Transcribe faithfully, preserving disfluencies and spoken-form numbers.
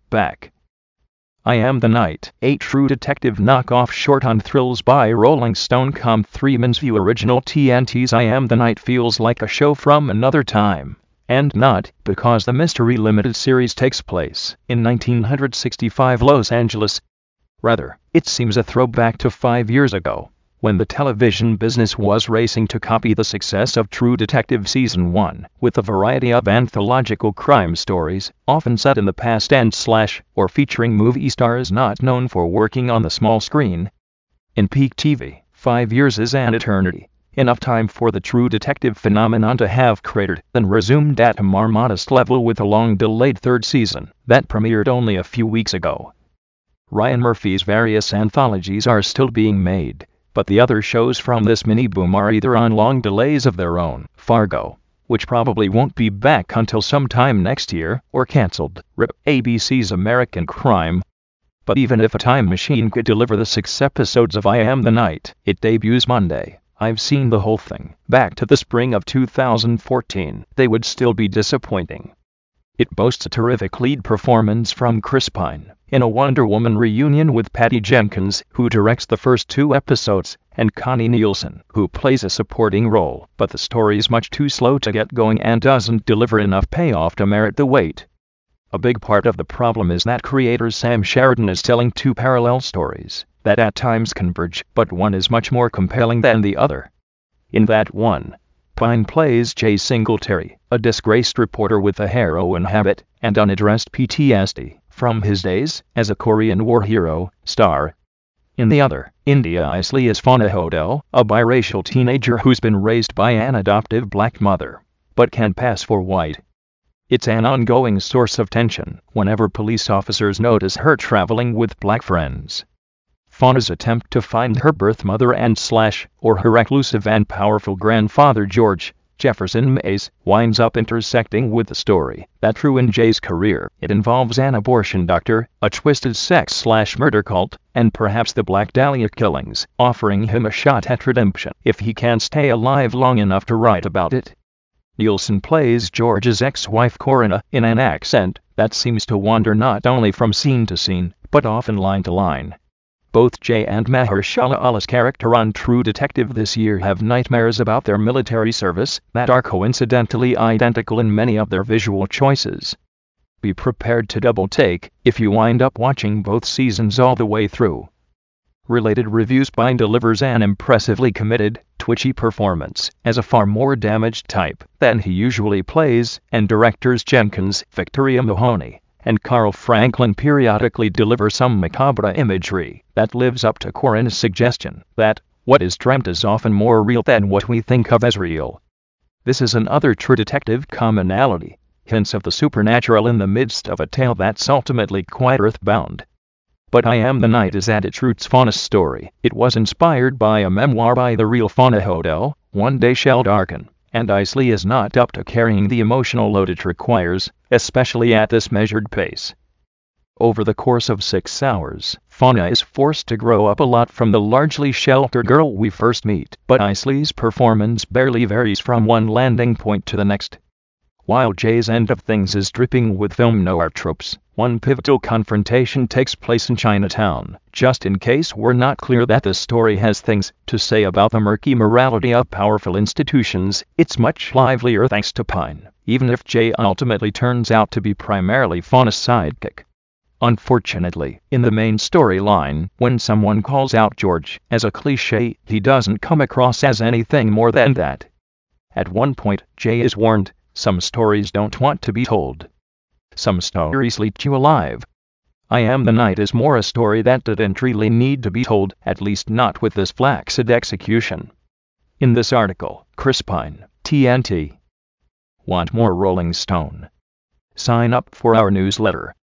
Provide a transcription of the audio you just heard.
back. I Am the Night, a True Detective knockoff short on Thrills by Rolling Stone. Com three Men's View original. T N T's I Am the Night feels like a show from another time, and not because the Mystery Limited series takes place in nineteen sixty-five Los Angeles. Rather, it seems a throwback to five years ago, when the television business was racing to copy the success of True Detective Season one, with a variety of anthological crime stories, often set in the past and slash, or featuring movie stars not known for working on the small screen. In peak T V, five years is an eternity, enough time for the True Detective phenomenon to have cratered, then resumed at a more modest level with a long-delayed third season that premiered only a few weeks ago. Ryan Murphy's various anthologies are still being made, but the other shows from this mini-boom are either on long delays of their own, Fargo, which probably won't be back until sometime next year, or cancelled, rip A B C's American Crime. But even if a time machine could deliver the six episodes of I Am the Night, it debuts Monday. I've seen the whole thing, back to the spring of two thousand fourteen, they would still be disappointing. It boasts a terrific lead performance from Chris Pine, in a Wonder Woman reunion with Patty Jenkins, who directs the first two episodes, and Connie Nielsen, who plays a supporting role, but the story's much too slow to get going and doesn't deliver enough payoff to merit the wait. A big part of the problem is that creator Sam Sheridan is telling two parallel stories that at times converge, but one is much more compelling than the other. In that one, Pine plays Jay Singletary, a disgraced reporter with a heroin habit and unaddressed P T S D from his days as a Korean War hero star. In the other, India Isley is Fauna Hodel, a biracial teenager who's been raised by an adoptive black mother, but can pass for white. It's an ongoing source of tension whenever police officers notice her traveling with black friends. Fauna's attempt to find her birth mother and slash, or her reclusive and powerful grandfather George Jefferson Mays, winds up intersecting with the story that ruined Jay's career. It involves an abortion doctor, a twisted sex slash murder cult, and perhaps the Black Dahlia killings, offering him a shot at redemption if he can stay alive long enough to write about it. Nielsen plays George's ex-wife Corinna in an accent that seems to wander not only from scene to scene, but often line to line. Both Jay and Mahershala Ali's character on True Detective this year have nightmares about their military service that are coincidentally identical in many of their visual choices. Be prepared to double-take if you wind up watching both seasons all the way through. Related Reviews. Pine delivers an impressively committed, twitchy performance as a far more damaged type than he usually plays, and directors Jenkins, Victoria Mahoney, and Carl Franklin periodically deliver some macabre imagery that lives up to Corinna's suggestion that what is dreamt is often more real than what we think of as real. This is another True Detective commonality, hints of the supernatural in the midst of a tale that's ultimately quite earthbound. But I Am the Night is at its roots Fauna's story. It was inspired by a memoir by the real Fauna Hodel, One Day Shall Darken, and Isley is not up to carrying the emotional load it requires, especially at this measured pace. Over the course of six hours, Fauna is forced to grow up a lot from the largely sheltered girl we first meet, but Isley's performance barely varies from one landing point to the next. While Jay's end of things is dripping with film noir tropes, one pivotal confrontation takes place in Chinatown, just in case we're not clear that the story has things to say about the murky morality of powerful institutions. It's much livelier thanks to Pine, even if Jay ultimately turns out to be primarily Fauna's sidekick. Unfortunately, in the main storyline, when someone calls out George as a cliché, he doesn't come across as anything more than that. At one point, Jay is warned, some stories don't want to be told. Some stories eat you alive. I Am the Night is more a story that didn't really need to be told, at least not with this flaccid execution. In this article, Chris Pine, T N T. Want more Rolling Stone? Sign up for our newsletter.